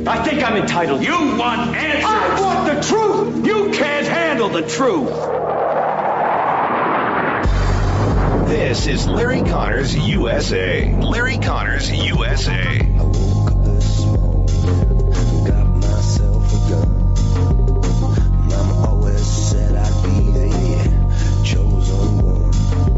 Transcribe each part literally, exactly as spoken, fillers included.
I think I'm entitled. You want answers. I want the truth. You can't handle the truth. This is Larry Connors U S A. Larry Connors U S A. I woke up this morning, got myself a gun. Mama always said I'd be the chosen one.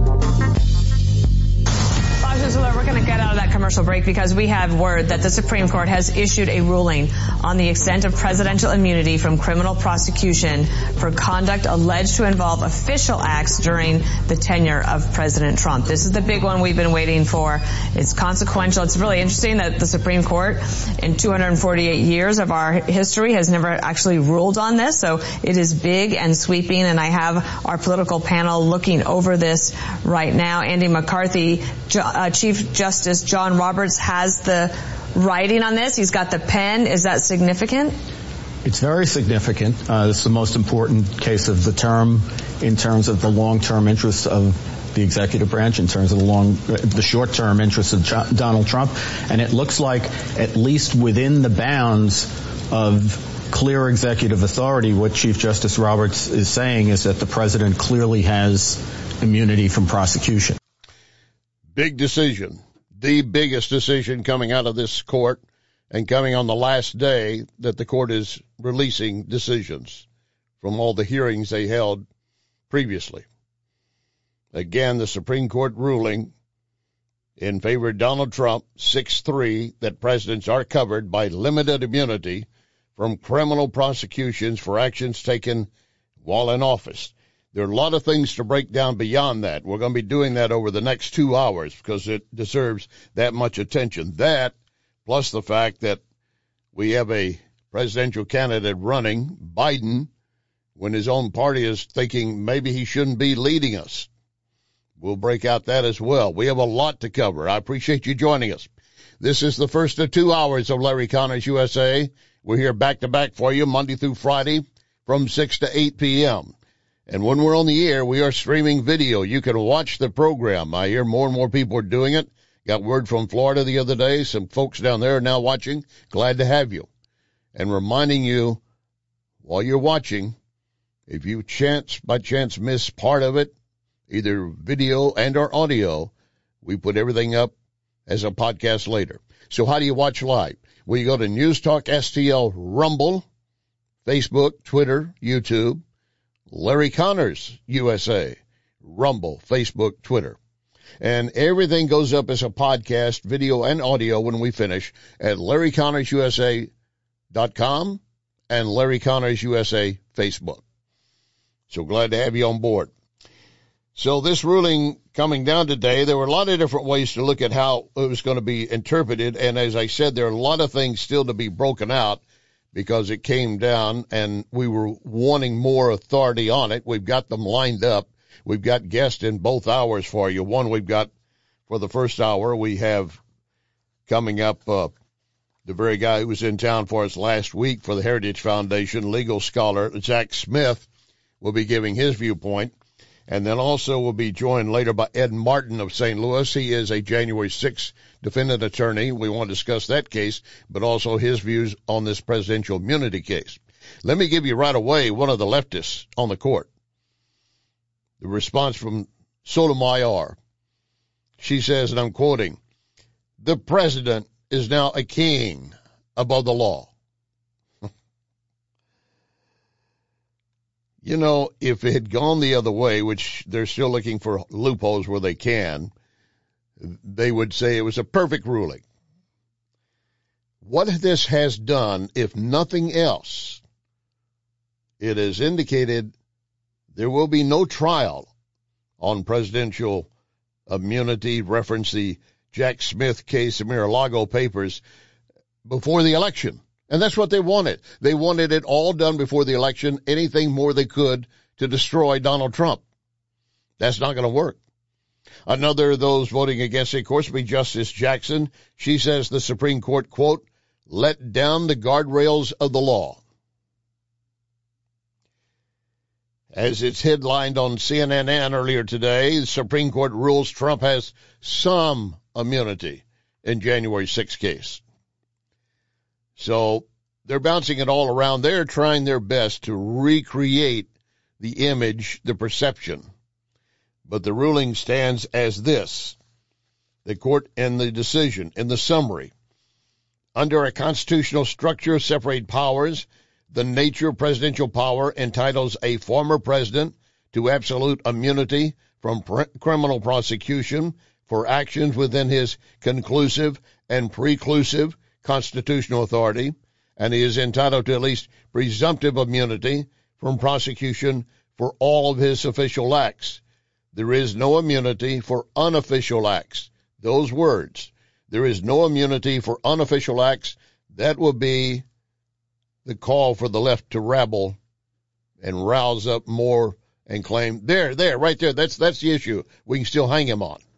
We're going to get out of that commercial break because we have word that the Supreme Court has issued a ruling on the extent of presidential immunity from criminal prosecution for conduct alleged to involve official acts during the tenure of President Trump. This is the big one we've been waiting for. It's consequential. It's really interesting that the Supreme Court in two hundred forty-eight years of our history has never actually ruled on this. So it is big and sweeping, and I have our political panel looking over this right now. Andy McCarthy, uh, Chief Justice John Roberts has the writing on this. He's got the pen. Is that significant? It's very significant. Uh, this is the most important case of the term in terms of the long-term interests of the executive branch, in terms of the long, the short-term interests of Ch- Donald Trump. And it looks like, at least within the bounds of clear executive authority, what Chief Justice Roberts is saying is that the president clearly has immunity from prosecution. Big decision, the biggest decision coming out of this court and coming on the last day that the court is releasing decisions from all the hearings they held previously. Again, the Supreme Court ruling in favor of Donald Trump, six three, that presidents are covered by limited immunity from criminal prosecutions for actions taken while in office. There are a lot of things to break down beyond that. We're going to be doing that over the next two hours because it deserves that much attention. That, plus the fact that we have a presidential candidate running, Biden, when his own party is thinking maybe he shouldn't be leading us. We'll break out that as well. We have a lot to cover. I appreciate you joining us. This is the first of two hours of Larry Connors U S A. We're here back-to-back for you Monday through Friday from six to eight p.m. And when we're on the air, we are streaming video. You can watch the program. I hear more and more people are doing it. Got word from Florida the other day. Some folks down there are now watching. Glad to have you. And reminding you, while you're watching, if you chance, by chance, miss part of it, either video and or audio, we put everything up as a podcast later. So how do you watch live? Well, you go to News Talk S T L Rumble, Facebook, Twitter, YouTube. Larry Connors U S A, Rumble, Facebook, Twitter. And everything goes up as a podcast, video and audio when we finish at Larry Connors U S A dot com and Larry Connors U S A Facebook. So glad to have you on board. So this ruling coming down today, there were a lot of different ways to look at how it was going to be interpreted. And as I said, there are a lot of things still to be broken out, because it came down and we were wanting more authority on it. We've got them lined up. We've got guests in both hours for you. One we've got for the first hour. We have coming up uh, the very guy who was in town for us last week for the Heritage Foundation, legal scholar Jack Smith, will be giving his viewpoint. And then also we'll be joined later by Ed Martin of Saint Louis. He is a January sixth defendant attorney. We want to discuss that case, but also his views on this presidential immunity case. Let me give you right away one of the leftists on the court. The response from Sotomayor. She says, and I'm quoting, "The president is now a king above the law." You know, if it had gone the other way, which they're still looking for loopholes where they can, they would say it was a perfect ruling. What this has done, if nothing else, it has indicated there will be no trial on presidential immunity, reference the Jack Smith case, the Mar-a-Lago papers, before the election. And that's what they wanted. They wanted it all done before the election, anything more they could to destroy Donald Trump. That's not going to work. Another of those voting against it, of course, will be Justice Jackson. She says the Supreme Court, quote, "let down the guardrails of the law." As it's headlined on C N N earlier today, the Supreme Court rules Trump has some immunity in January sixth case. So they're bouncing it all around. They're trying their best to recreate the image, the perception. But the ruling stands as this. The court in the decision, in the summary, under a constitutional structure of separate powers, the nature of presidential power entitles a former president to absolute immunity from pr- criminal prosecution for actions within his conclusive and preclusive constitutional authority, and he is entitled to at least presumptive immunity from prosecution for all of his official acts. There is no immunity for unofficial acts. Those words, there is no immunity for unofficial acts. That will be the call for the left to rabble and rouse up more and claim, there, there, right there, that's that's the issue. We can still hang him on.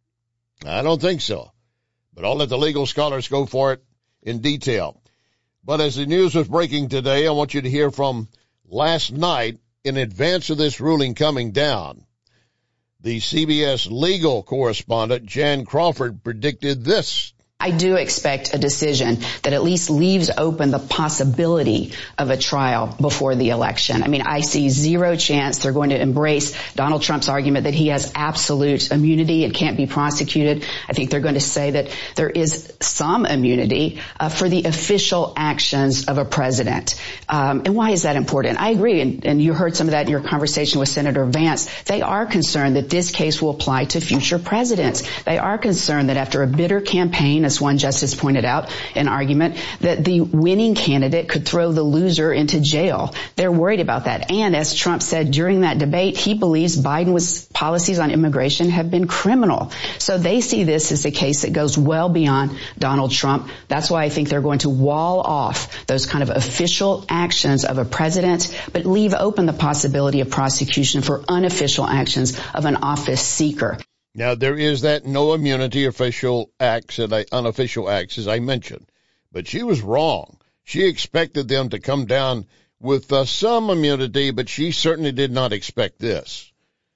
I don't think so. But I'll let the legal scholars go for it in detail. But as the news was breaking today, I want you to hear from last night, in advance of this ruling coming down, the C B S legal correspondent, Jan Crawford, predicted this. I do expect a decision that at least leaves open the possibility of a trial before the election. I mean, I see zero chance they're going to embrace Donald Trump's argument that he has absolute immunity and can't be prosecuted. I think they're going to say that there is some immunity uh, for the official actions of a president. Um, and why is that important? I agree, and, and you heard some of that in your conversation with Senator Vance. They are concerned that this case will apply to future presidents. They are concerned that after a bitter campaign, as one justice pointed out, an argument that the winning candidate could throw the loser into jail. They're worried about that. And as Trump said during that debate, he believes Biden's policies on immigration have been criminal. So they see this as a case that goes well beyond Donald Trump. That's why I think they're going to wall off those kind of official actions of a president, but leave open the possibility of prosecution for unofficial actions of an office seeker. Now, there is that no immunity official acts and unofficial acts, as I mentioned. But she was wrong. She expected them to come down with uh, some immunity, but she certainly did not expect this.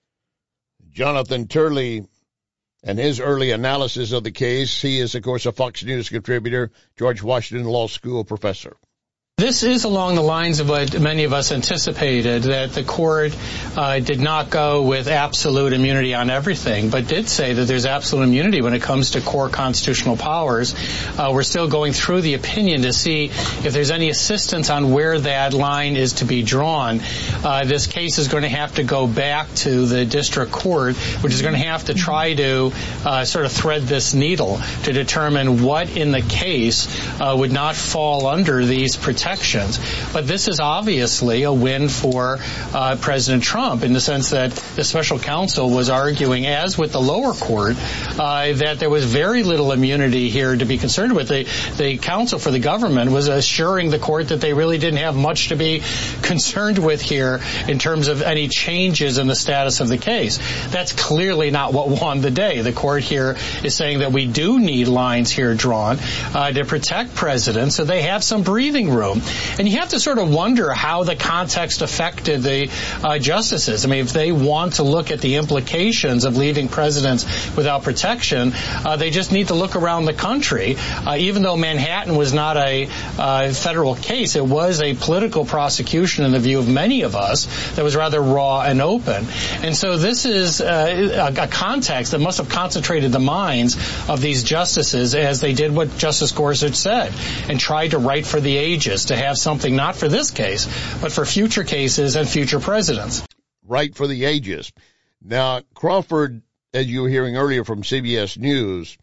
Jonathan Turley and his early analysis of the case, he is, of course, a Fox News contributor, George Washington Law School professor. This is along the lines of what many of us anticipated, that the court uh, did not go with absolute immunity on everything, but did say that there's absolute immunity when it comes to core constitutional powers. Uh, we're still going through the opinion to see if there's any assistance on where that line is to be drawn. Uh, this case is going to have to go back to the district court, which is going to have to try to uh, sort of thread this needle to determine what in the case uh, would not fall under these protections. But this is obviously a win for uh, President Trump in the sense that the special counsel was arguing, as with the lower court, uh, that there was very little immunity here to be concerned with. The, the counsel for the government was assuring the court that they really didn't have much to be concerned with here in terms of any changes in the status of the case. That's clearly not what won the day. The court here is saying that we do need lines here drawn uh, to protect presidents so they have some breathing room. And you have to sort of wonder how the context affected the uh, justices. I mean, if they want to look at the implications of leaving presidents without protection, uh, they just need to look around the country. Uh, even though Manhattan was not a uh, federal case, it was a political prosecution in the view of many of us that was rather raw and open. And so this is uh, a, a context that must have concentrated the minds of these justices as they did what Justice Gorsuch said and tried to write for the ages, to have something not for this case, but for future cases and future presidents. Right for the ages. Now, Crawford, as you were hearing earlier from C B S News,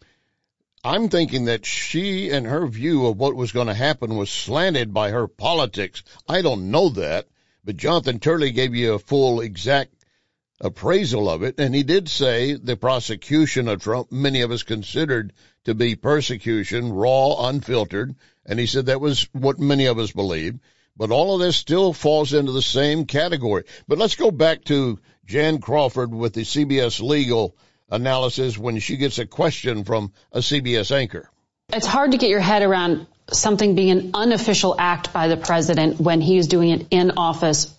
I'm thinking that she and her view of what was going to happen was slanted by her politics. I don't know that, but Jonathan Turley gave you a full, exact appraisal of it, and he did say the prosecution of Trump, many of us considered to be persecution, raw, unfiltered, and he said that was what many of us believed. But all of this still falls into the same category. But let's go back to Jan Crawford with the C B S legal analysis when she gets a question from a C B S anchor. It's hard to get your head around something being an unofficial act by the president when he is doing it in office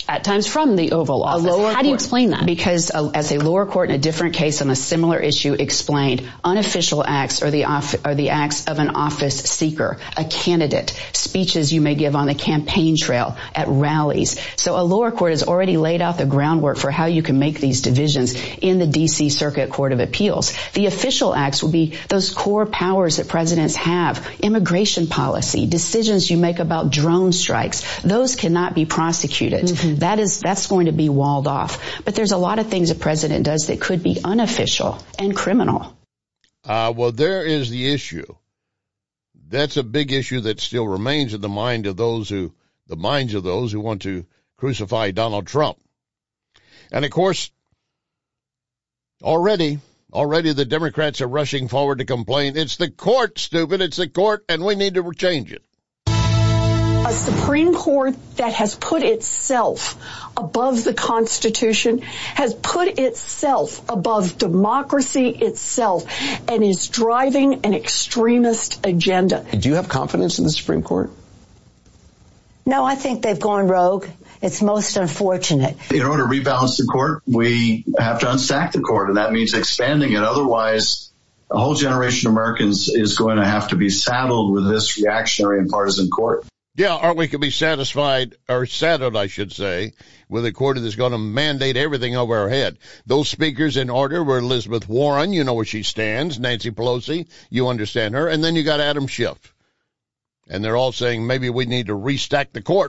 at times from the Oval Office. How court, do you explain that? Because uh, as a lower court in a different case on a similar issue explained, unofficial acts are the, off- are the acts of an office seeker, a candidate, speeches you may give on the campaign trail, at rallies. So a lower court has already laid out the groundwork for how you can make these divisions in the D C Circuit Court of Appeals. The official acts will be those core powers that presidents have, immigration policy, decisions you make about drone strikes. Those cannot be prosecuted. Mm-hmm. That is, that's going to be walled off. But there's a lot of things a president does that could be unofficial and criminal. Uh, well, there is the issue. That's a big issue that still remains in the mind of those who, the minds of those who want to crucify Donald Trump. And of course, already, already the Democrats are rushing forward to complain. It's the court, stupid. It's the court, and we need to change it. A Supreme Court that has put itself above the Constitution, has put itself above democracy itself, and is driving an extremist agenda. Do you have confidence in the Supreme Court? No, I think they've gone rogue. It's most unfortunate. In order to rebalance the court, we have to unstack the court, and that means expanding it. Otherwise, a whole generation of Americans is going to have to be saddled with this reactionary and partisan court. Yeah, or we could be satisfied, or saddled, I should say, with a court that's going to mandate everything over our head. Those speakers in order were Elizabeth Warren, you know where she stands, Nancy Pelosi, you understand her, and then you got Adam Schiff. And they're all saying maybe we need to restack the court.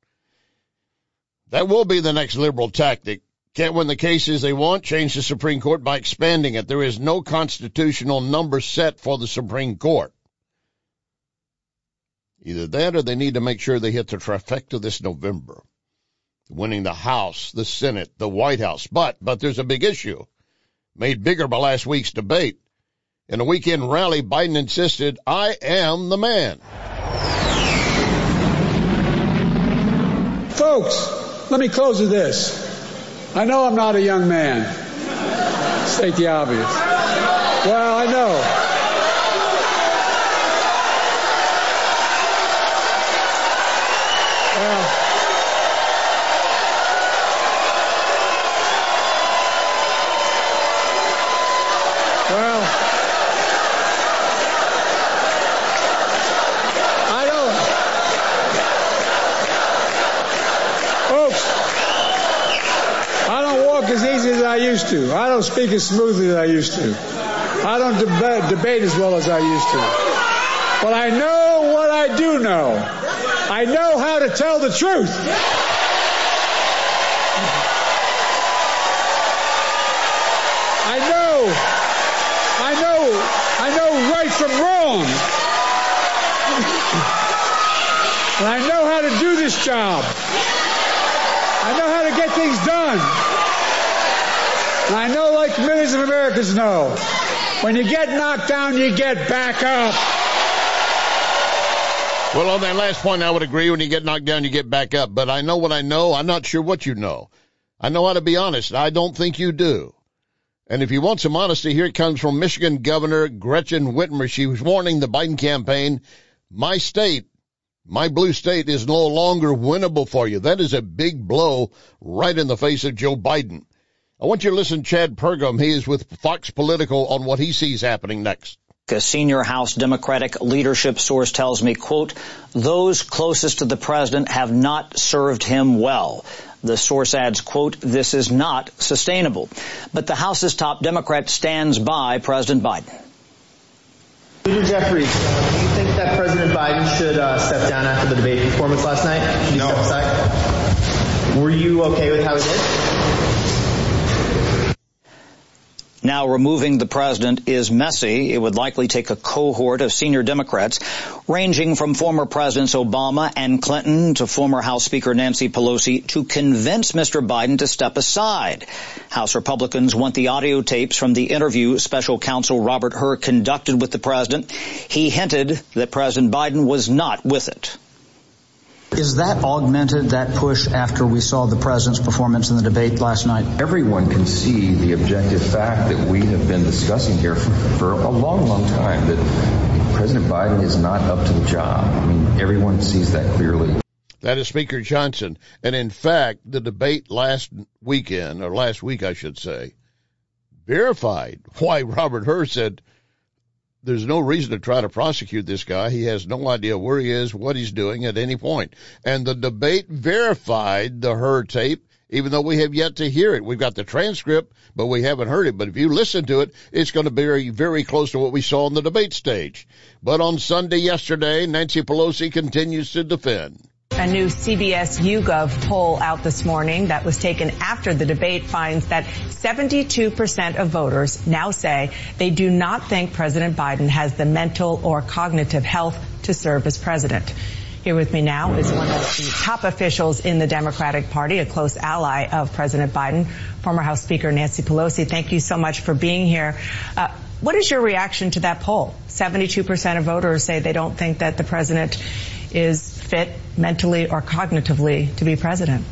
That will be the next liberal tactic. Can't win the cases they want, change the Supreme Court by expanding it. There is no constitutional number set for the Supreme Court. Either that or they need to make sure they hit the trifecta this November, winning the House, the Senate, the White House. But, but there's a big issue made bigger by last week's debate. In a weekend rally, Biden insisted, I am the man. Folks, let me close with this. I know I'm not a young man. State the obvious. Well, I know. I used to. I don't speak as smoothly as I used to. I don't deba- debate as well as I used to. But I know what I do know. I know how to tell the truth. I know. I know. I know right from wrong. And I know how to do this job. I know how to get things done. And I know, like millions of Americans know, when you get knocked down, you get back up. Well, on that last point, I would agree. When you get knocked down, you get back up. But I know what I know. I'm not sure what you know. I know how to be honest. I don't think you do. And if you want some honesty, here it comes from Michigan Governor Gretchen Whitmer. She was warning the Biden campaign, my state, my blue state is no longer winnable for you. That is a big blow right in the face of Joe Biden. I want you to listen to Chad Pergam. He is with Fox Political on what he sees happening next. A senior House Democratic leadership source tells me, quote, those closest to the president have not served him well. The source adds, quote, this is not sustainable. But the House's top Democrat stands by President Biden. Leader Jeffries, do you think that President Biden should uh, step down after the debate performance last night? Should he no. step aside? Were you okay with how he did? Now, removing the president is messy. It would likely take a cohort of senior Democrats, ranging from former Presidents Obama and Clinton to former House Speaker Nancy Pelosi, to convince Mister Biden to step aside. House Republicans want the audio tapes from the interview Special Counsel Robert Hur conducted with the president. He hinted that President Biden was not with it. Is that augmented, that push, after we saw the president's performance in the debate last night? Everyone can see the objective fact that we have been discussing here for, for a long, long time, that President Biden is not up to the job. I mean, everyone sees that clearly. That is Speaker Johnson. And in fact, the debate last weekend, or last week I should say, verified why Robert Hur said there's no reason to try to prosecute this guy. He has no idea where he is, what he's doing at any point. And the debate verified the Hur tape, even though we have yet to hear it. We've got the transcript, but we haven't heard it. But if you listen to it, it's going to be very, very close to what we saw on the debate stage. But on Sunday yesterday, Nancy Pelosi continues to defend. A new C B S YouGov poll out this morning that was taken after the debate finds that seventy-two percent of voters now say they do not think President Biden has the mental or cognitive health to serve as president. Here with me now is one of the top officials in the Democratic Party, a close ally of President Biden, former House Speaker Nancy Pelosi. Thank you so much for being here. Uh, what is your reaction to that poll? seventy-two percent of voters say they don't think that the president is fit mentally or cognitively to be president.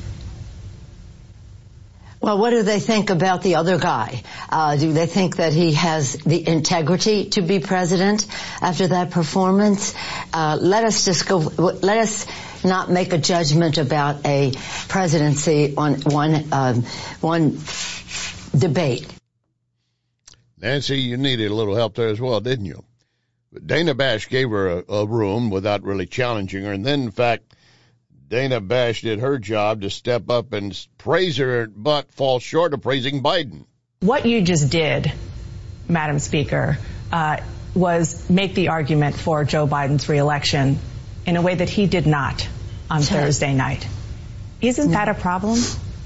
Well, what do they think about the other guy? Uh, do they think that he has the integrity to be president after that performance? Uh, let us just go, let us not make a judgment about a presidency on one, um, one debate. Nancy, you needed a little help there as well, didn't you? Dana Bash gave her a, a room without really challenging her. And then, in fact, Dana Bash did her job to step up and praise her, but fall short of praising Biden. What you just did, Madam Speaker, uh, was make the argument for Joe Biden's reelection in a way that he did not on Sorry. Thursday night. Isn't that a problem?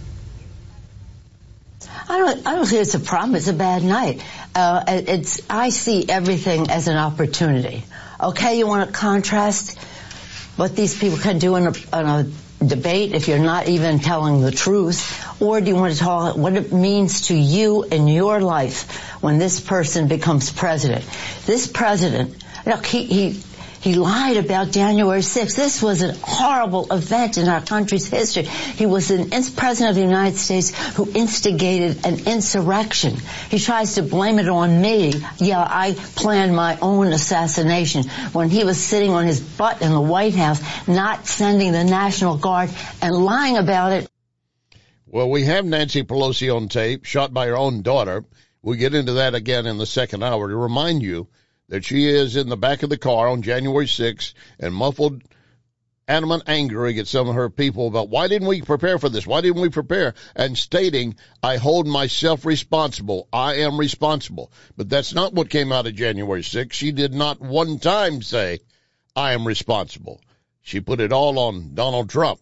I don't, I don't think it's a problem. It's a bad night. Uh, it's, I see everything as an opportunity. Okay, you want to contrast what these people can do in a, in a debate if you're not even telling the truth? Or do you want to talk what it means to you in your life when this person becomes president? This president, look, he, he, he lied about January sixth. This was a horrible event in our country's history. He was the president of the United States who instigated an insurrection. He tries to blame it on me. Yeah, I planned my own assassination when he was sitting on his butt in the White House, not sending the National Guard and lying about it. Well, we have Nancy Pelosi on tape, shot by her own daughter. We'll get into that again in the second hour to remind you that she is in the back of the car on January sixth and muffled adamant anger against some of her people about why didn't we prepare for this? Why didn't we prepare? And stating, I hold myself responsible. I am responsible. But that's not what came out of January sixth. She did not one time say, I am responsible. She put it all on Donald Trump.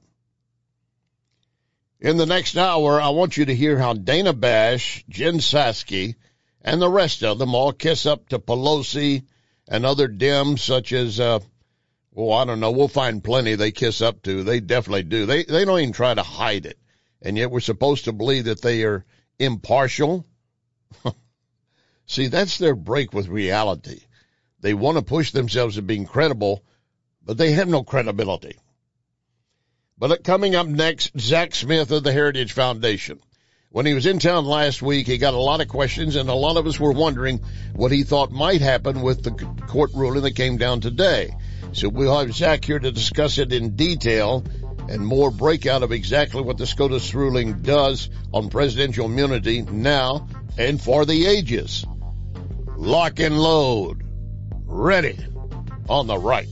In the next hour, I want you to hear how Dana Bash, Jen Psaki, and the rest of them all kiss up to Pelosi and other Dems such as, uh, well, I don't know, we'll find plenty they kiss up to. They definitely do. They they don't even try to hide it. And yet we're supposed to believe that they are impartial. See, that's their break with reality. They want to push themselves as being credible, but they have no credibility. But coming up next, Zach Smith of the Heritage Foundation. When he was in town last week, he got a lot of questions, and a lot of us were wondering what he thought might happen with the court ruling that came down today. So we'll have Zach here to discuss it in detail and more breakout of exactly what the SCOTUS ruling does on presidential immunity now and for the ages. Lock and load. Ready. On the right.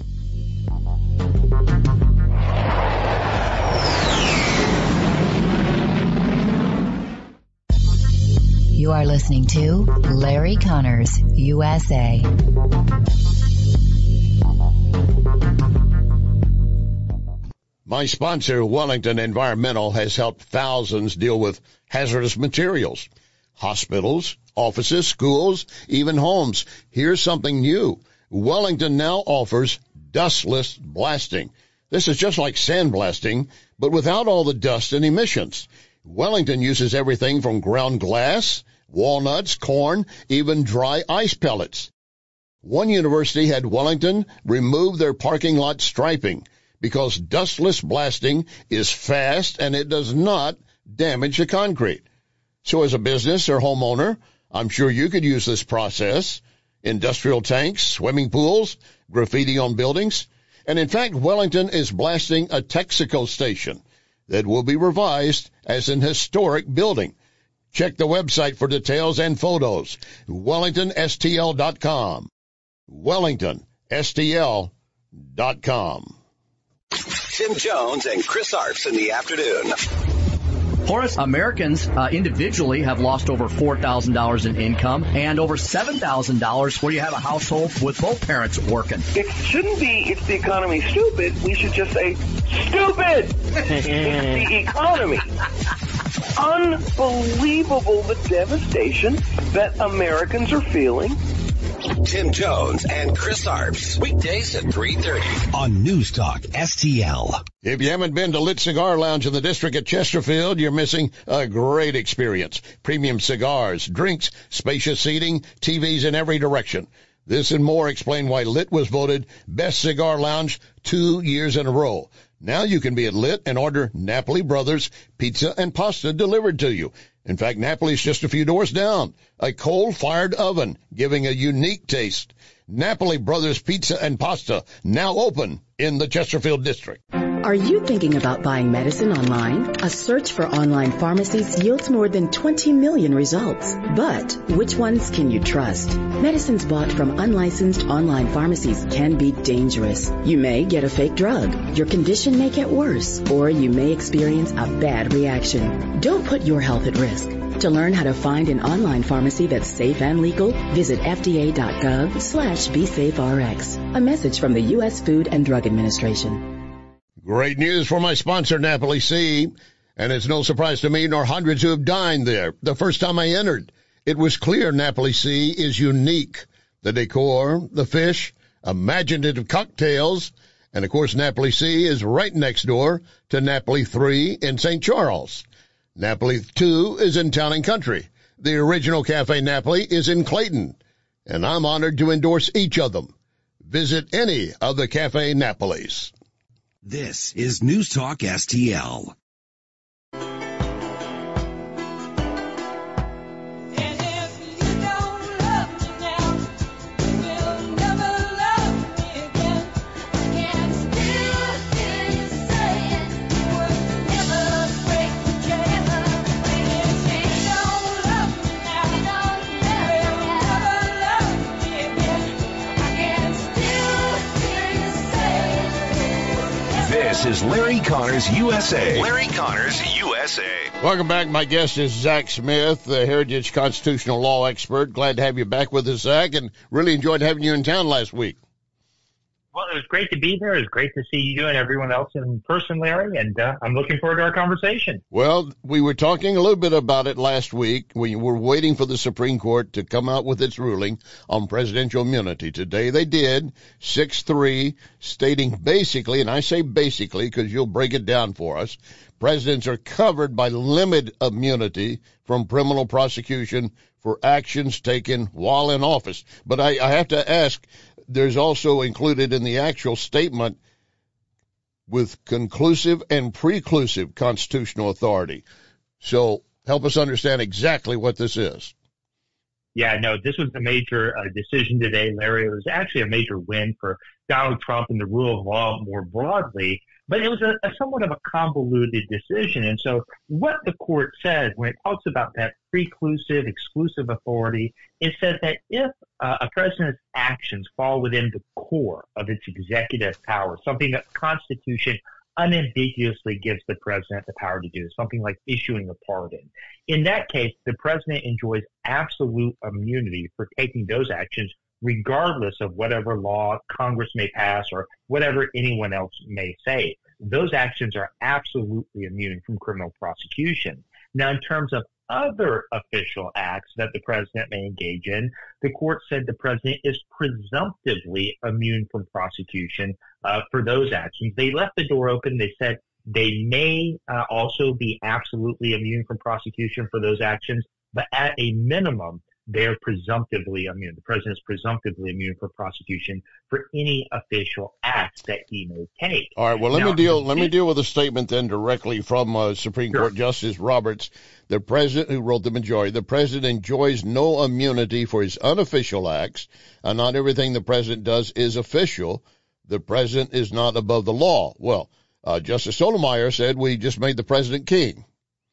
You are listening to Larry Connors, U S A. My sponsor, Wellington Environmental, has helped thousands deal with hazardous materials. Hospitals, offices, schools, even homes. Here's something new. Wellington now offers dustless blasting. This is just like sandblasting, but without all the dust and emissions. Wellington uses everything from ground glass, walnuts, corn, even dry ice pellets. One university had Wellington remove their parking lot striping because dustless blasting is fast and it does not damage the concrete. So as a business or homeowner, I'm sure you could use this process. Industrial tanks, swimming pools, graffiti on buildings. And in fact, Wellington is blasting a Texaco station that will be revised as an historic building. Check the website for details and photos. Wellington S T L dot com. Wellington S T L dot com. Tim Jones and Chris Arps in the afternoon. Horace, Americans uh, individually have lost over four thousand dollars in income and over seven thousand dollars where you have a household with both parents working. It shouldn't be, it's the economy stupid. We should just say, stupid! It's the economy. Unbelievable the devastation that Americans are feeling. Tim Jones and Chris Arps, weekdays at three thirty on News Talk S T L. If you haven't been to Lit Cigar Lounge in the district at Chesterfield, you're missing a great experience. Premium cigars, drinks, spacious seating, T Vs in every direction. This and more explain why Lit was voted Best Cigar Lounge two years in a row. Now you can be at Lit and order Napoli Brothers pizza and pasta delivered to you. In fact, Napoli's just a few doors down. A coal-fired oven giving a unique taste. Napoli Brothers Pizza and Pasta, now open in the Chesterfield district. Are you thinking about buying medicine online? A search for online pharmacies yields more than twenty million results. But which ones can you trust? Medicines bought from unlicensed online pharmacies can be dangerous. You may get a fake drug, your condition may get worse, or you may experience a bad reaction. Don't put your health at risk. To learn how to find an online pharmacy that's safe and legal, visit F D A dot gov slash be safe R X. A message from the U S Food and Drug Administration. Great news for my sponsor, Napoli C. And it's no surprise to me nor hundreds who have dined there. The first time I entered, it was clear Napoli C is unique. The decor, the fish, imaginative cocktails, and of course Napoli C is right next door to Napoli three in Saint Charles. Napoli two is in Town and Country. The original Cafe Napoli is in Clayton, and I'm honored to endorse each of them. Visit any of the Cafe Napolis. This is News Talk S T L. This is Larry Connors U S A. Larry Connors U S A. Welcome back. My guest is Zach Smith, the Heritage Constitutional Law expert. Glad to have you back with us, Zach, and really enjoyed having you in town last week. Well, it was great to be there. It was great to see you and everyone else in person, Larry, and uh, I'm looking forward to our conversation. Well, we were talking a little bit about it last week. We were waiting for the Supreme Court to come out with its ruling on presidential immunity. Today they did, six three, stating basically, and I say basically because you'll break it down for us, presidents are covered by limited immunity from criminal prosecution for actions taken while in office. But I, I have to ask, there's also included in the actual statement with conclusive and preclusive constitutional authority. So help us understand exactly what this is. Yeah, no, this was a major uh, decision today, Larry. It was actually a major win for Donald Trump and the rule of law more broadly, but it was a, a somewhat of a convoluted decision. And so what the court said when it talks about that preclusive, exclusive authority, it says that if uh, a president's actions fall within the core of its executive power, something that the Constitution unambiguously gives the president the power to do, something like issuing a pardon. In that case, the president enjoys absolute immunity for taking those actions, regardless of whatever law Congress may pass or whatever anyone else may say. Those actions are absolutely immune from criminal prosecution. Now, in terms of other official acts that the president may engage in, the court said the president is presumptively immune from prosecution uh, for those actions. They left the door open. They said they may uh, also be absolutely immune from prosecution for those actions, but at a minimum, they're presumptively immune. The president is presumptively immune for prosecution for any official acts that he may take. All right. Well, let now, me deal. Let me deal with a statement then directly from uh, Supreme sure. Court Justice Roberts, the president who wrote the majority. The president enjoys no immunity for his unofficial acts, and not everything the president does is official. the president is not above the law. Well, uh, Justice Sotomayor said we just made the president king.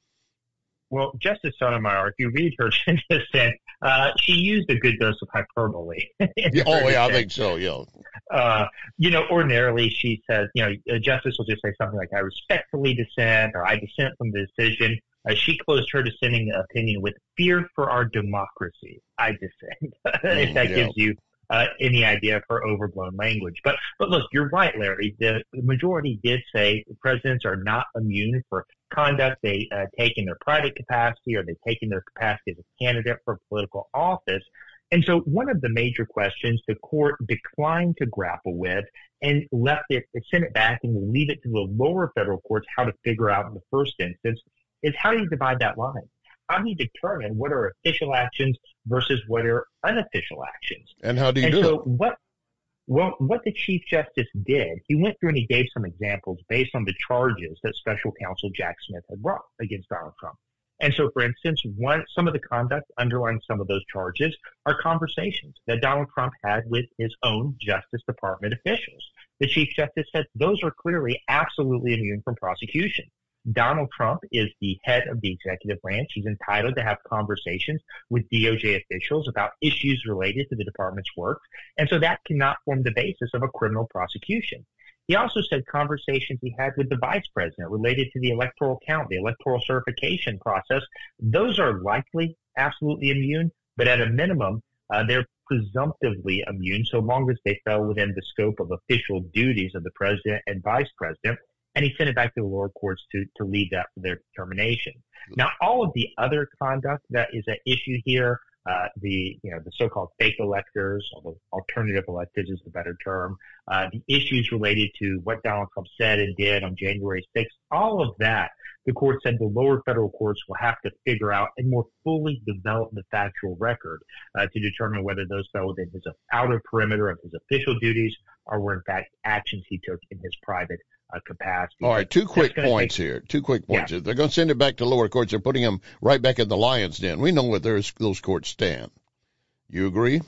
Well, Justice Sotomayor, if you read her dissent, uh, she used a good dose of hyperbole. Yeah, oh, yeah, I think so, yeah. Uh, you know, ordinarily she says, you know, a justice will just say something like, I respectfully dissent, or I dissent from the decision. Uh, she closed her dissenting opinion with fear for our democracy. I dissent. if that yeah. gives you uh, any idea of her overblown language. But, but look, you're right, Larry. The, the majority did say presidents are not immune for conduct they uh, take in their private capacity, or they take in their capacity as a candidate for political office. And so one of the major questions the court declined to grapple with and left it, sent it back and will leave it to the lower federal courts how to figure out in the first instance is how do you divide that line? How do you determine what are official actions versus what are unofficial actions? And how do you and do so it? What, well, what the Chief Justice did, he went through and he gave some examples based on the charges that Special Counsel Jack Smith had brought against Donald Trump. And so, for instance, one, some of the conduct underlying some of those charges are conversations that Donald Trump had with his own Justice Department officials. The Chief Justice said those are clearly absolutely immune from prosecution. Donald Trump is the head of the executive branch. He's entitled to have conversations with D O J officials about issues related to the department's work. And so that cannot form the basis of a criminal prosecution. He also said conversations he had with the vice president related to the electoral count, the electoral certification process. Those are likely absolutely immune, but at a minimum, uh, they're presumptively immune so long as they fell within the scope of official duties of the president and vice president. And he sent it back to the lower courts to, to leave that for their determination. Now, all of the other conduct that is at issue here, uh, the, you know, the so-called fake electors, or the alternative electors is the better term, uh, the issues related to what Donald Trump said and did on January sixth, all of that, the court said the lower federal courts will have to figure out and more fully develop the factual record uh, to determine whether those fell within his outer perimeter of his official duties or were in fact actions he took in his private Uh, capacity. All right, two quick points take, here. Two quick points. Yeah. If they're going to send it back to lower courts, they're putting them right back in the lion's den. We know where those courts stand. You agree?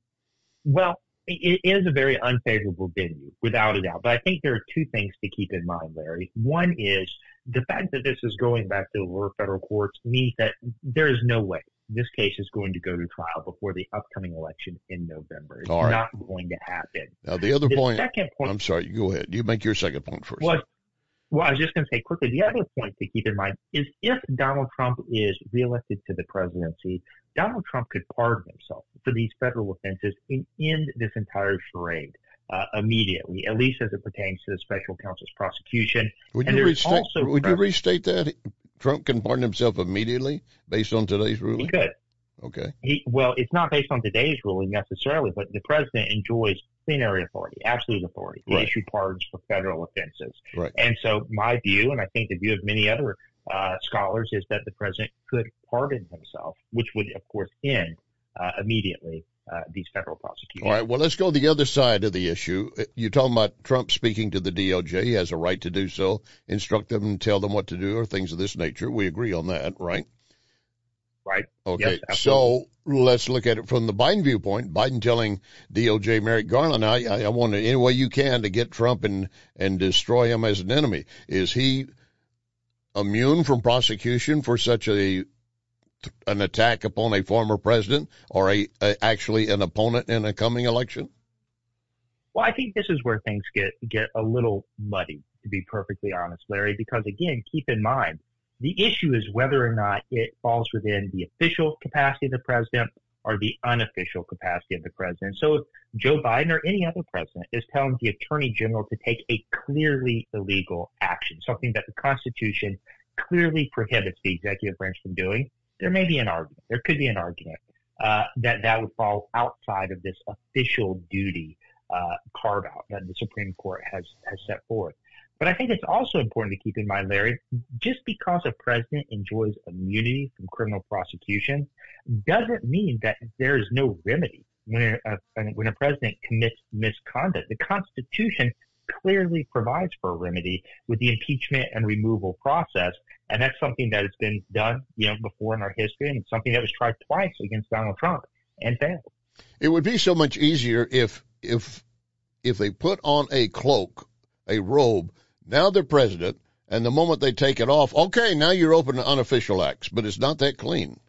Well, it is a very unfavorable venue, without a doubt. But I think there are two things to keep in mind, Larry. One is the fact that this is going back to the lower federal courts means that there is no way this case is going to go to trial before the upcoming election in November. It's right. not going to happen. Now, the other the point, second point. I'm sorry, you go ahead. You make your second point first. Was, well, I was just going to say quickly, the other point to keep in mind is if Donald Trump is reelected to the presidency, Donald Trump could pardon himself for these federal offenses and end this entire charade uh, immediately, at least as it pertains to the special counsel's prosecution. Would and you restate, would pres- you restate that? Trump can pardon himself immediately based on today's ruling? He could. Okay. He, well, it's not based on today's ruling necessarily, but the president enjoys plenary authority, absolute authority to right. issue pardons for federal offenses. Right. And so my view, and I think the view of many other uh, scholars, is that the president could pardon himself, which would, of course, end uh, immediately uh, these federal prosecutions. All right. Well, let's go to the other side of the issue. You're talking about Trump speaking to the D O J. He has a right to do so, instruct them and tell them what to do or things of this nature. We agree on that, right? Right. Okay. Yes, so let's look at it from the Biden viewpoint. Biden telling D O J Merrick Garland, I, I, I want to, any way you can to get Trump and, and destroy him as an enemy. Is he immune from prosecution for such a an attack upon a former president or a, a actually an opponent in a coming election? Well, I think this is where things get, get a little muddy, to be perfectly honest, Larry, because again, keep in mind, the issue is whether or not it falls within the official capacity of the president or the unofficial capacity of the president. So if Joe Biden or any other president is telling the attorney general to take a clearly illegal action, something that the Constitution clearly prohibits the executive branch from doing, there may be an argument, there could be an argument uh, that that would fall outside of this official duty uh, carve-out that the Supreme Court has, has set forth. But I think it's also important to keep in mind, Larry, just because a president enjoys immunity from criminal prosecution doesn't mean that there is no remedy when a, when a president commits misconduct. The Constitution clearly provides for a remedy with the impeachment and removal process, and that's something that has been done, you know, before in our history, and it's something that was tried twice against Donald Trump and failed. It would be so much easier if if if they put on a cloak, a robe, now they're president, and the moment they take it off, okay, now you're open to unofficial acts, but it's not that clean.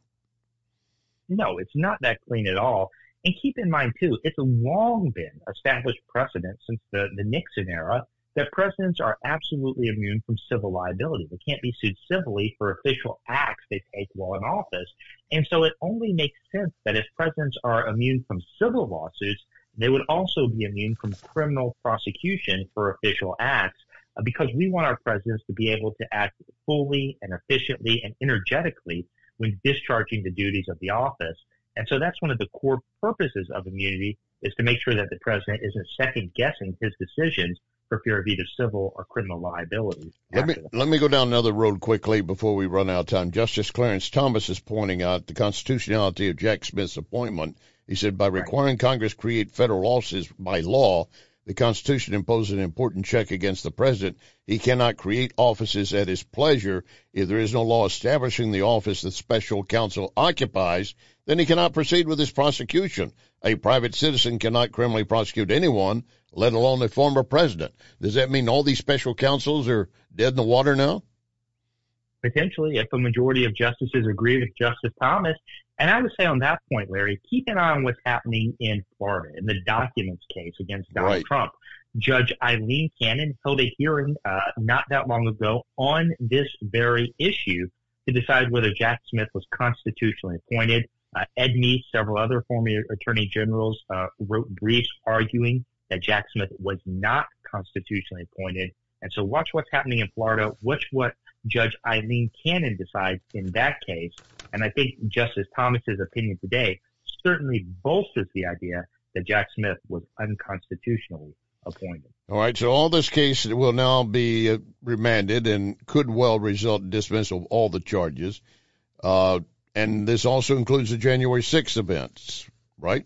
No, it's not that clean at all. And keep in mind, too, it's long been established precedent since the, the Nixon era that presidents are absolutely immune from civil liability. They can't be sued civilly for official acts they take while in office. And so it only makes sense that if presidents are immune from civil lawsuits, they would also be immune from criminal prosecution for official acts, uh, because we want our presidents to be able to act fully and efficiently and energetically when discharging the duties of the office. And so that's one of the core purposes of immunity, is to make sure that the president isn't second-guessing his decisions for fear of either civil or criminal liability. Let me let me go down another road quickly before we run out of time. Justice Clarence Thomas is pointing out the constitutionality of Jack Smith's appointment. He said, by requiring Congress create federal offices by law, the Constitution imposes an important check against the president. He cannot create offices at his pleasure. If there is no law establishing the office the special counsel occupies, then he cannot proceed with his prosecution. A private citizen cannot criminally prosecute anyone, let alone a former president. Does that mean all these special counsels are dead in the water now? Potentially, if a majority of justices agree with Justice Thomas. And I would say on that point, Larry, keep an eye on what's happening in Florida in the documents case against Donald Right. Trump. Judge Eileen Cannon held a hearing uh, not that long ago on this very issue to decide whether Jack Smith was constitutionally appointed. Uh, Ed Meese, several other former attorney generals, uh, wrote briefs arguing that Jack Smith was not constitutionally appointed. And so watch what's happening in Florida. Watch what Judge Eileen Cannon decides in that case. And I think Justice Thomas's opinion today certainly bolsters the idea that Jack Smith was unconstitutionally appointed. All right, so all this case will now be uh, remanded and could well result in dismissal of all the charges. Uh, and this also includes the January sixth events, right?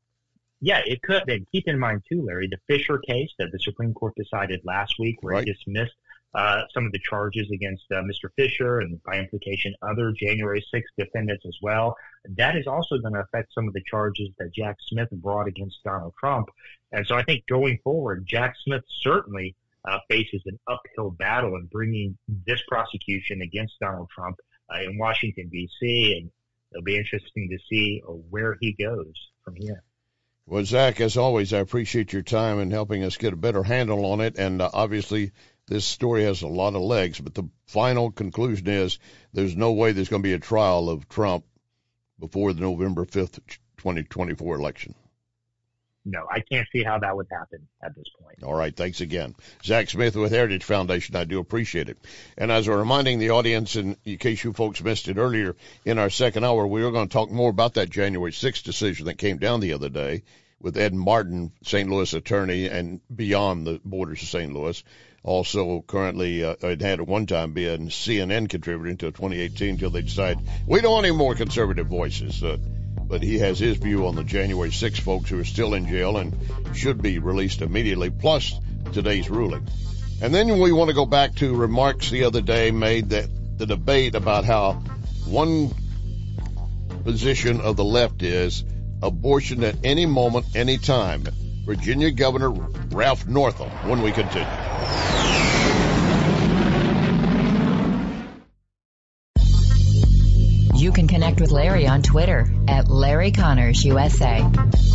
Yeah, it could. And keep in mind, too, Larry, the Fisher case that the Supreme Court decided last week, where Right. it dismissed uh, some of the charges against uh, Mister Fisher and, by implication, other January sixth defendants as well. That is also going to affect some of the charges that Jack Smith brought against Donald Trump. And so I think going forward, Jack Smith certainly uh, faces an uphill battle in bringing this prosecution against Donald Trump uh, in Washington, D C, and it'll be interesting to see uh, where he goes from here. Well, Zach, as always, I appreciate your time in helping us get a better handle on it. And uh, obviously, this story has a lot of legs. But the final conclusion is there's no way there's going to be a trial of Trump before the November fifth, twenty twenty-four election. No, I can't see how that would happen at this point. All right. Thanks again. Zach Smith with Heritage Foundation. I do appreciate it. And as we're reminding the audience, in, in case you folks missed it earlier, in our second hour, we were going to talk more about that January sixth decision that came down the other day with Ed Martin, Saint Louis attorney, and beyond the borders of Saint Louis. Also currently, uh, it had at one time been C N N contributor until twenty eighteen, until they decide we don't want any more conservative voices. Uh, But he has his view on the January sixth folks who are still in jail and should be released immediately, plus today's ruling. And then we want to go back to remarks the other day made that the debate about how one position of the left is abortion at any moment, any time. Virginia Governor Ralph Northam, when we continue. You can connect with Larry on Twitter at Larry Connors U S A.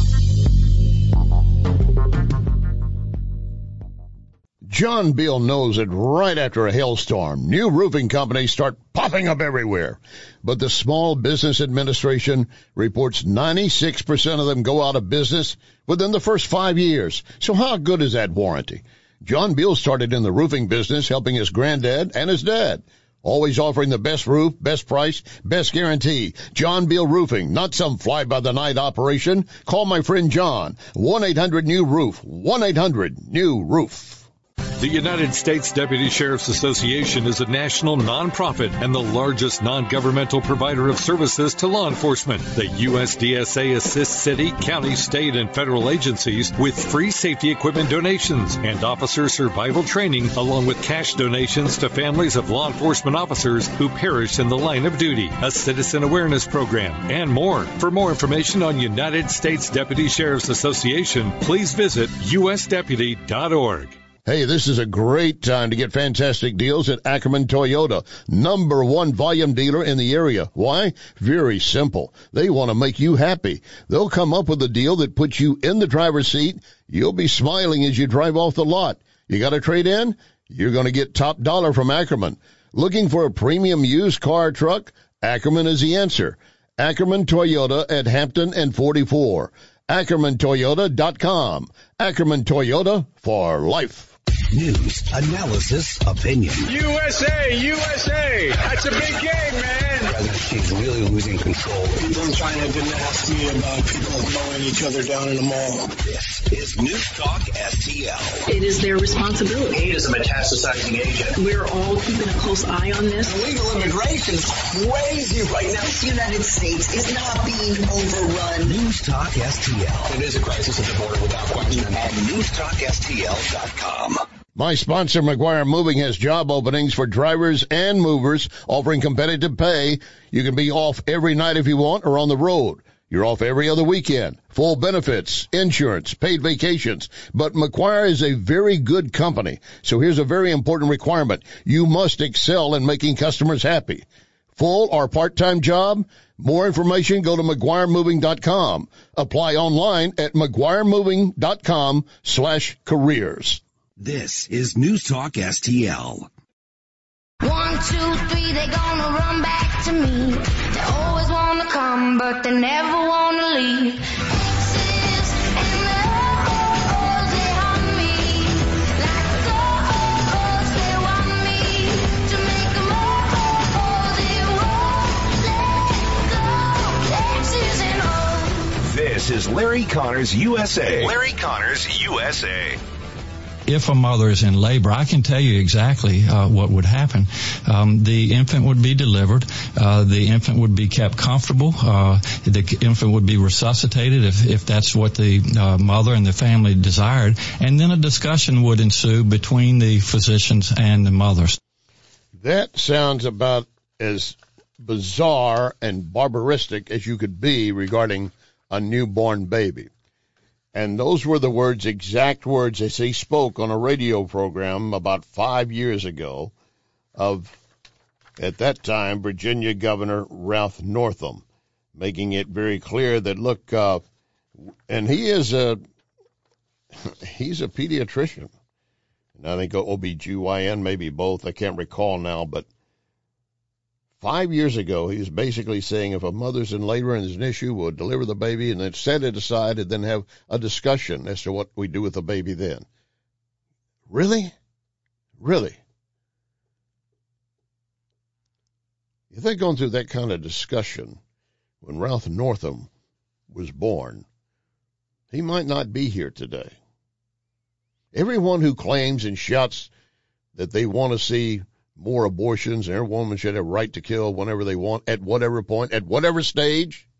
John Beal knows that right after a hailstorm, new roofing companies start popping up everywhere. But the Small Business Administration reports ninety-six percent of them go out of business within the first five years. So how good is that warranty? John Beal started in the roofing business helping his granddad and his dad. Always offering the best roof, best price, best guarantee. John Beal Roofing, not some fly-by-the-night operation. Call my friend John, one eight hundred new roof, one eight hundred new roof. The United States Deputy Sheriff's Association is a national nonprofit and the largest non-governmental provider of services to law enforcement. The U S D S A assists city, county, state, and federal agencies with free safety equipment donations and officer survival training, along with cash donations to families of law enforcement officers who perish in the line of duty, a citizen awareness program, and more. For more information on United States Deputy Sheriff's Association, please visit U S deputy dot org. Hey, this is a great time to get fantastic deals at Ackerman Toyota, number one volume dealer in the area. Why? Very simple. They want to make you happy. They'll come up with a deal that puts you in the driver's seat. You'll be smiling as you drive off the lot. You got a trade in? You're going to get top dollar from Ackerman. Looking for a premium used car or truck? Ackerman is the answer. Ackerman Toyota at Hampton and forty-four. Ackerman Toyota dot com. Ackerman Toyota for life. News, analysis, opinion. U S A, U S A. That's a big game, man. President Xi's really losing control. People in China didn't ask me about people mowing each other down in the mall. This is News Talk S T L. It is their responsibility. He is a metastasizing agent. We're all keeping a close eye on this. Illegal immigration is crazy right now. The United States is not being overrun. News Talk S T L. It is a crisis at the border without question. And News Talk S T L dot com. My sponsor, McGuire Moving, has job openings for drivers and movers, offering competitive pay. You can be off every night if you want or on the road. You're off every other weekend. Full benefits, insurance, paid vacations. But McGuire is a very good company. So here's a very important requirement. You must excel in making customers happy. Full or part-time job? More information, go to McGuire Moving dot com. Apply online at McGuire Moving dot com slash careers. This is News Talk S T L. One, two, three, they gonna run back to me. They always wanna come, but they never wanna leave. Exes and those, they haunt me. Like those, they want me to make them all. They won't let go. Exes and those. This is Larry Connors U S A. Larry Connors U S A. If a mother is in labor, I can tell you exactly uh, what would happen. Um, the infant would be delivered. Uh, the infant would be kept comfortable. Uh, the infant would be resuscitated if, if that's what the uh, mother and the family desired. And then a discussion would ensue between the physicians and the mothers. That sounds about as bizarre and barbaristic as you could be regarding a newborn baby. And those were the words, exact words, as he spoke on a radio program about five years ago of, at that time, Virginia Governor Ralph Northam, making it very clear that, look, uh, and he is a, he's a pediatrician. And I think O B G Y N, maybe both, I can't recall now, but five years ago, he was basically saying if a mother's in labor and there's an issue, we'll deliver the baby and then set it aside and then have a discussion as to what we do with the baby then. Really? Really? If they're going through that kind of discussion when Ralph Northam was born, he might not be here today. Everyone who claims and shouts that they want to see more abortions, and every woman should have a right to kill whenever they want, at whatever point, at whatever stage,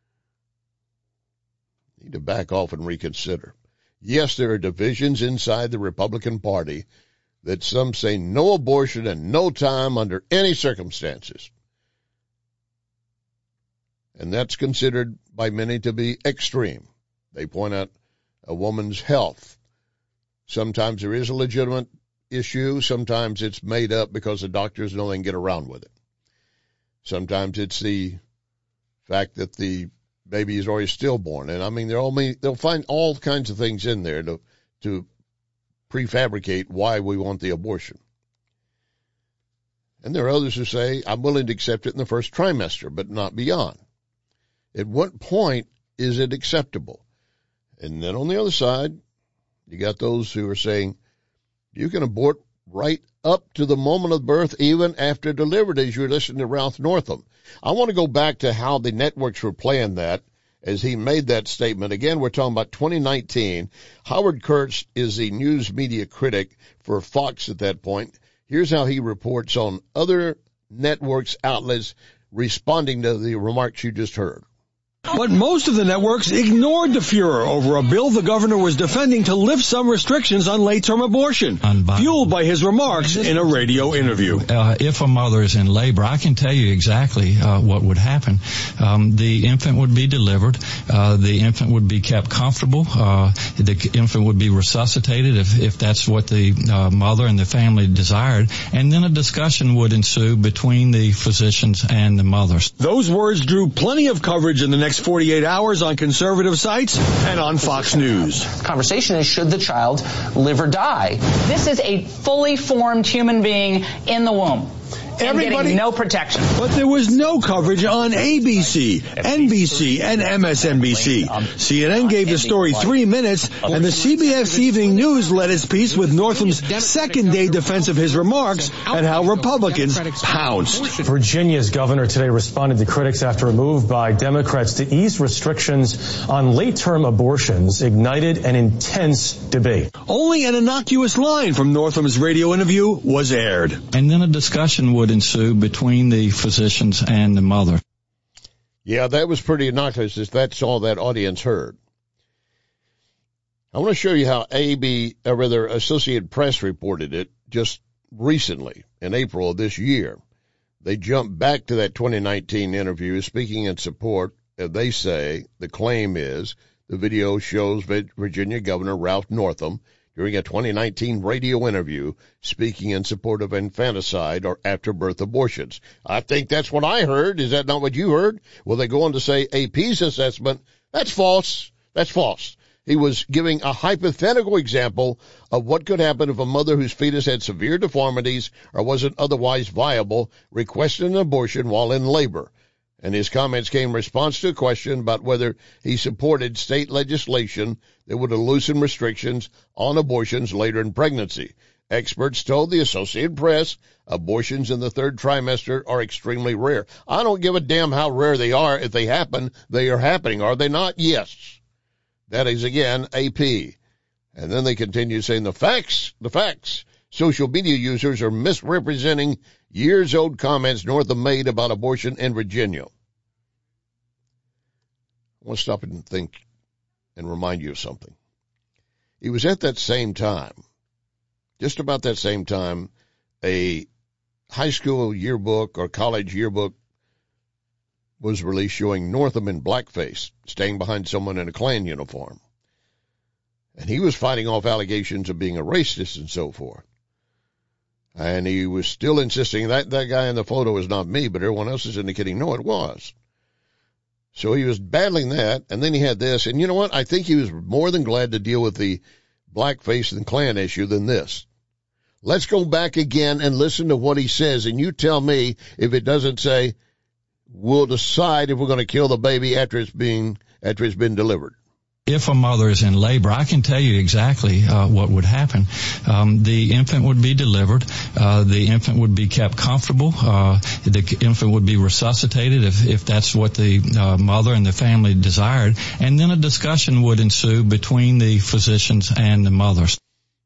need to back off and reconsider. Yes, there are divisions inside the Republican Party that some say no abortion and no time under any circumstances. And that's considered by many to be extreme. They point out a woman's health. Sometimes there is a legitimate issue. Sometimes it's made up because the doctors know they can get around with it. Sometimes it's the fact that the baby is already stillborn. And I mean, they're only, they'll find all kinds of things in there to, to prefabricate why we want the abortion. And there are others who say, I'm willing to accept it in the first trimester, but not beyond. At what point is it acceptable? And then on the other side, you got those who are saying, you can abort right up to the moment of birth, even after delivery, as you're listening to Ralph Northam. I want to go back to how the networks were playing that as he made that statement. Again, we're talking about twenty nineteen. Howard Kurtz is the news media critic for Fox at that point. Here's how he reports on other networks' outlets responding to the remarks you just heard. But most of the networks ignored the furor over a bill the governor was defending to lift some restrictions on late-term abortion, fueled by his remarks in a radio interview. Uh, if a mother is in labor, I can tell you exactly uh, what would happen. Um, the infant would be delivered. Uh, the infant would be kept comfortable. Uh, the infant would be resuscitated if, if that's what the uh, mother and the family desired. And then a discussion would ensue between the physicians and the mothers. Those words drew plenty of coverage in the next forty-eight hours on conservative sites and on Fox News. The conversation is, should the child live or die? This is a fully formed human being in the womb. And getting no protection. But there was no coverage on A B C, N B C, and M S N B C. C N N gave the story three minutes, and the C B S Evening News led its piece with Northam's second-day defense of his remarks and how Republicans pounced. Virginia's governor today responded to critics after a move by Democrats to ease restrictions on late-term abortions ignited an intense debate. Only an innocuous line from Northam's radio interview was aired. And then a discussion would ensue between the physicians and the mother. Yeah, that was pretty innocuous if that's all that audience heard. I want to show you how A B, or rather Associated Press reported it just recently in April of this year. They jumped back to that twenty nineteen interview speaking in support. And they say the claim is the video shows Virginia Governor Ralph Northam during a twenty nineteen radio interview speaking in support of infanticide or after-birth abortions. I think that's what I heard. Is that not what you heard? Well, they go on to say A P's assessment, that's false. That's false. He was giving a hypothetical example of what could happen if a mother whose fetus had severe deformities or wasn't otherwise viable requested an abortion while in labor. And his comments came in response to a question about whether he supported state legislation that would loosen restrictions on abortions later in pregnancy. Experts told the Associated Press abortions in the third trimester are extremely rare. I don't give a damn how rare they are. If they happen, they are happening. Are they not? Yes. That is, again, A P. And then they continue saying the facts, the facts. Social media users are misrepresenting years-old comments Northam made about abortion in Virginia. I want to stop and think and remind you of something. It was at that same time, just about that same time, a high school yearbook or college yearbook was released showing Northam in blackface, staying behind someone in a Klan uniform. And he was fighting off allegations of being a racist and so forth. And he was still insisting that that guy in the photo is not me, but everyone else is indicating, no, it was. So he was battling that, and then he had this. And you know what? I think he was more than glad to deal with the blackface and Klan issue than this. Let's go back again and listen to what he says, and you tell me if it doesn't say, we'll decide if we're going to kill the baby after it's being after it's been delivered. If a mother is in labor, I can tell you exactly uh, what would happen. Um, the infant would be delivered. Uh, the infant would be kept comfortable. Uh, the infant would be resuscitated if, if that's what the uh, mother and the family desired. And then a discussion would ensue between the physicians and the mothers.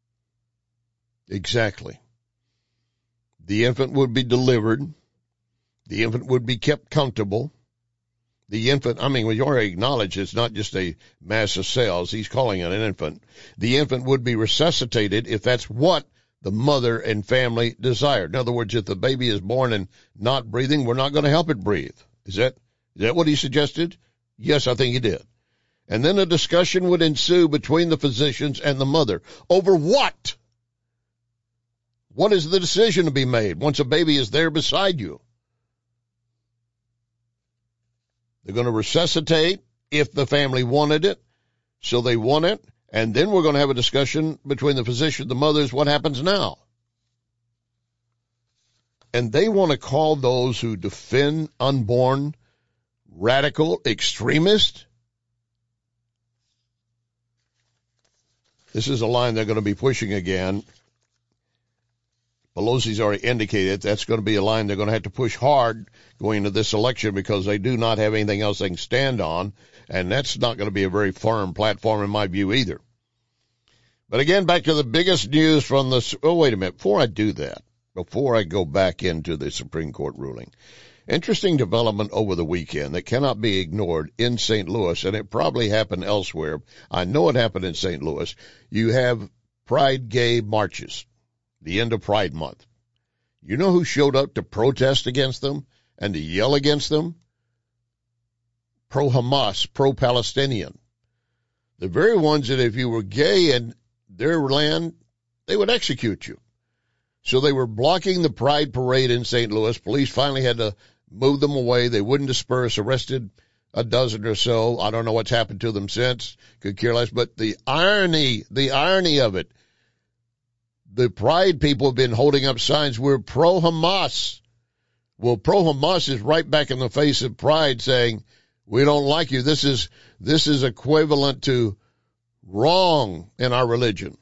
Exactly. The infant would be delivered. The infant would be kept comfortable. The infant, I mean, we already acknowledge it's not just a mass of cells. He's calling it an infant. The infant would be resuscitated if that's what the mother and family desired. In other words, if the baby is born and not breathing, we're not going to help it breathe. Is that, is that what he suggested? Yes, I think he did. And then a discussion would ensue between the physicians and the mother. Over what? What is the decision to be made once a baby is there beside you? They're going to resuscitate if the family wanted it, so they want it, and then we're going to have a discussion between the physician, the mothers, what happens now? And they want to call those who defend unborn radical extremists. This is a line they're going to be pushing again. Pelosi's already indicated that's going to be a line they're going to have to push hard going into this election because they do not have anything else they can stand on, and that's not going to be a very firm platform in my view either. But again, back to the biggest news from the, oh, wait a minute, before I do that, before I go back into the Supreme Court ruling, interesting development over the weekend that cannot be ignored in Saint Louis, and it probably happened elsewhere. I know it happened in Saint Louis. You have Pride Gay marches, the end of Pride Month. You know who showed up to protest against them and to yell against them? Pro-Hamas, pro-Palestinian. The very ones that if you were gay in their land, they would execute you. So they were blocking the Pride Parade in Saint Louis. Police finally had to move them away. They wouldn't disperse, arrested a dozen or so. I don't know what's happened to them since. Could care less. But the irony, the irony of it, the Pride people have been holding up signs, we're pro-Hamas. Well, pro-Hamas is right back in the face of Pride saying, we don't like you. This is, this is equivalent to wrong in our religion.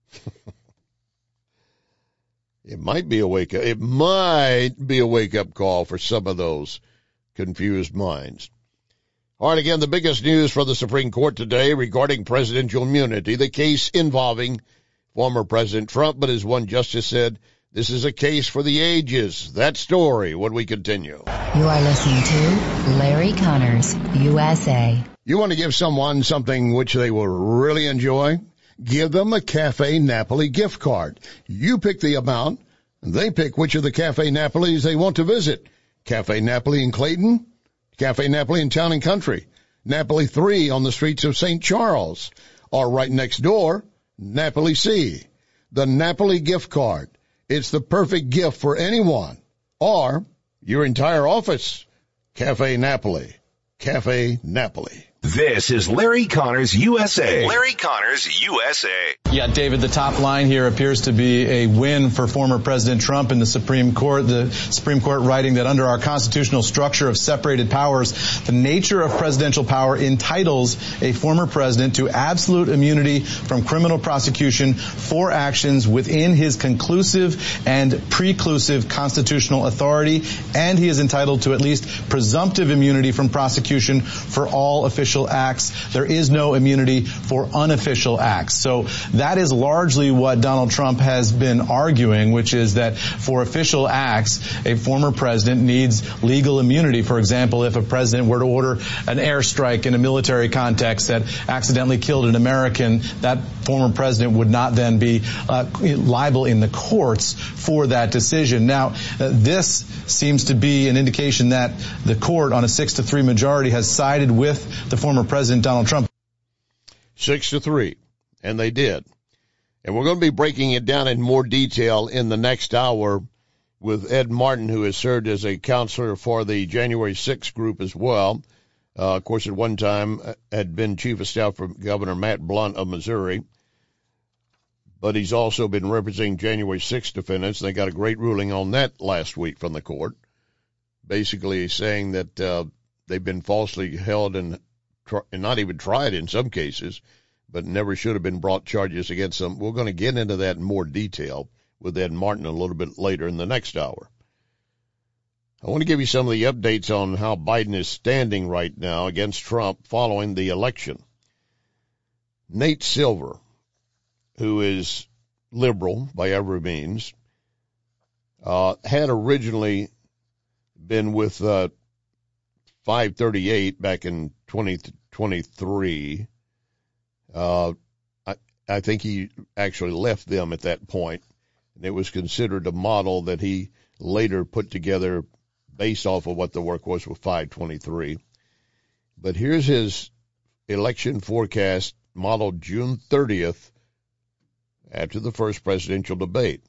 It might be a wake up, it might be a wake up call for some of those confused minds. All right, again, the biggest news from the Supreme Court today regarding presidential immunity, the case involving former President Trump, but as one justice said, this is a case for the ages. That story when we continue. You are listening to Larry Connors, U S A. You want to give someone something which they will really enjoy? Give them a Cafe Napoli gift card. You pick the amount, and they pick which of the Cafe Napolis they want to visit. Cafe Napoli in Clayton, Cafe Napoli in Town and Country, Napoli three on the streets of Saint Charles, or right next door, Napoli C. The Napoli gift card. It's the perfect gift for anyone, or your entire office. Cafe Napoli. Cafe Napoli. This is Larry Connors, U S A. Larry Connors, U S A. Yeah, David, the top line here appears to be a win for former President Trump in the Supreme Court. The Supreme Court writing that under our constitutional structure of separated powers, the nature of presidential power entitles a former president to absolute immunity from criminal prosecution for actions within his conclusive and preclusive constitutional authority, and he is entitled to at least presumptive immunity from prosecution for all official acts. There is no immunity for unofficial acts. So that is largely what Donald Trump has been arguing, which is that for official acts, a former president needs legal immunity. For example, if a president were to order an airstrike in a military context that accidentally killed an American, that former president would not then be uh, liable in the courts for that decision. Now, uh, this seems to be an indication that the court on a six to three majority has sided with the former President Donald Trump. Six to three. And they did. And we're going to be breaking it down in more detail in the next hour with Ed Martin, who has served as a counselor for the January sixth group as well. Uh, of course, at one time had been chief of staff for Governor Matt Blunt of Missouri. But he's also been representing January sixth defendants. They got a great ruling on that last week from the court, basically saying that uh, they've been falsely held and, tr- and not even tried in some cases, but never should have been brought charges against them. We're going to get into that in more detail with Ed Martin a little bit later in the next hour. I want to give you some of the updates on how Biden is standing right now against Trump following the election. Nate Silver, who is liberal by every means, uh, had originally been with uh, five thirty-eight back in twenty twenty-three. Uh, I, I think he actually left them at that point, and it was considered a model that he later put together based off of what the work was with five twenty-three. But here's his election forecast modeled June thirtieth after the first presidential debate.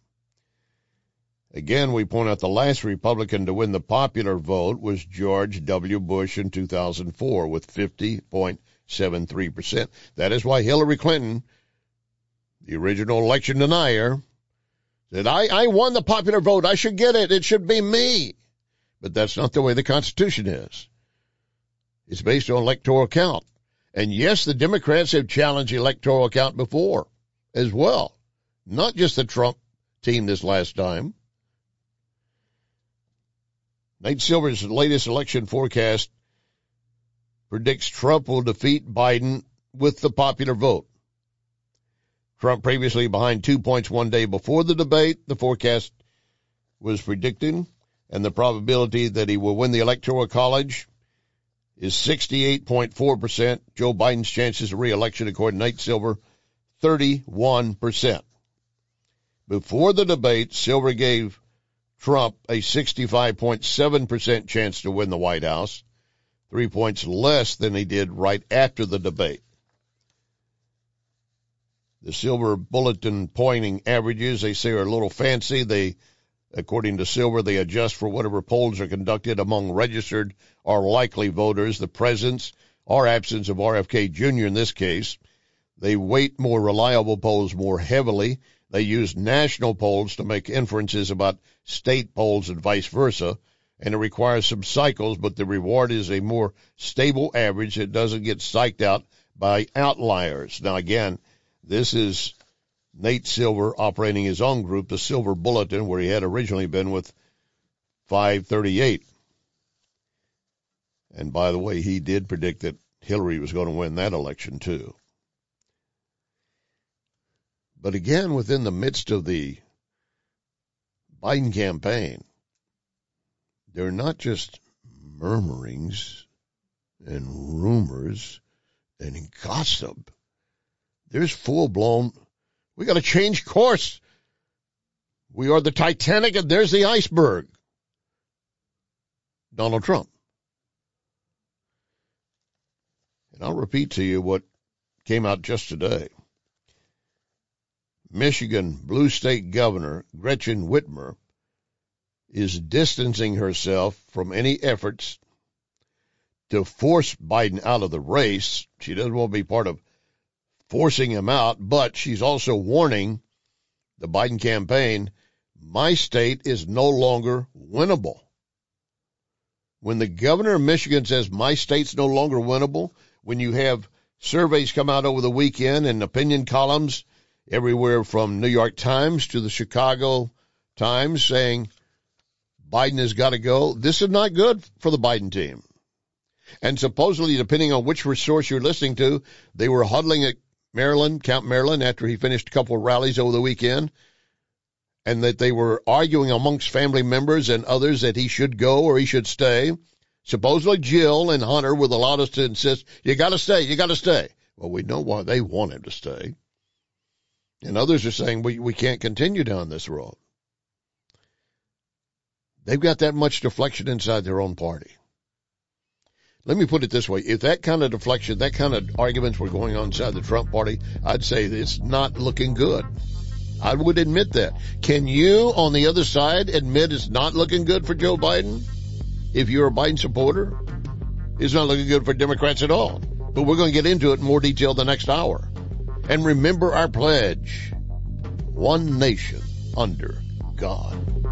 Again, we point out the last Republican to win the popular vote was George W. Bush in two thousand four with fifty point seven three percent. That is why Hillary Clinton, the original election denier, said, I, I won the popular vote. I should get it. It should be me. But that's not the way the Constitution is. It's based on electoral count. And yes, the Democrats have challenged electoral count before as well. Not just the Trump team this last time. Nate Silver's latest election forecast predicts Trump will defeat Biden with the popular vote. Trump previously behind two points one day before the debate, the forecast was predicting, and the probability that he will win the Electoral College is sixty-eight point four percent. Joe Biden's chances of re-election, according to Nate Silver, thirty-one percent. Before the debate, Silver gave Trump a sixty-five point seven percent chance to win the White House, three points less than he did right after the debate. The Silver Bulletin pointing averages, they say, are a little fancy. They, according to Silver, they adjust for whatever polls are conducted among registered or likely voters, the presence or absence of R F K Junior in this case. They weight more reliable polls more heavily. They use national polls to make inferences about state polls and vice versa, and it requires some cycles, but the reward is a more stable average. It doesn't get psyched out by outliers. Now, again, this is Nate Silver operating his own group, the Silver Bulletin, where he had originally been with five thirty-eight. And by the way, he did predict that Hillary was going to win that election too. But again, within the midst of the Biden campaign, they're not just murmurings and rumors and gossip. There's full-blown, we got to change course. We are the Titanic and there's the iceberg. Donald Trump. And I'll repeat to you what came out just today. Michigan Blue State Governor Gretchen Whitmer is distancing herself from any efforts to force Biden out of the race. She doesn't want to be part of forcing him out, but she's also warning the Biden campaign, my state is no longer winnable. When the governor of Michigan says my state's no longer winnable, when you have surveys come out over the weekend and opinion columns everywhere from New York Times to the Chicago Times saying Biden has got to go, this is not good for the Biden team. And supposedly, depending on which resource you're listening to, they were huddling at Maryland, Camp Maryland, after he finished a couple of rallies over the weekend, and that they were arguing amongst family members and others that he should go or he should stay. Supposedly Jill and Hunter were the loudest to insist, you got to stay, you got to stay. Well, we know why they want him to stay. And others are saying we, we can't continue down this road. They've got that much deflection inside their own party. Let me put it this way. If that kind of deflection, that kind of arguments were going on inside the Trump party, I'd say it's not looking good. I would admit that. Can you, on the other side, admit it's not looking good for Joe Biden? If you're a Biden supporter, it's not looking good for Democrats at all. But we're going to get into it in more detail the next hour. And remember our pledge. One nation under God.